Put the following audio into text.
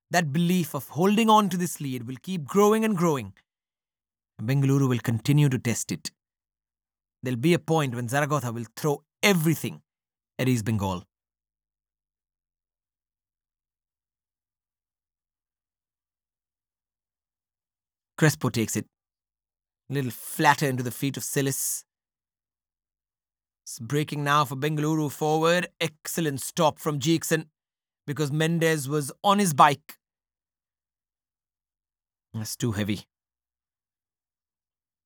That belief of holding on to this lead will keep growing and growing. Bengaluru will continue to test it. There'll be a point when Zaragoza will throw everything at East Bengal. Crespo takes it. A little flatter into the feet of Silis. It's breaking now for Bengaluru forward. Excellent stop from Jeekson because Mendes was on his bike. That's too heavy.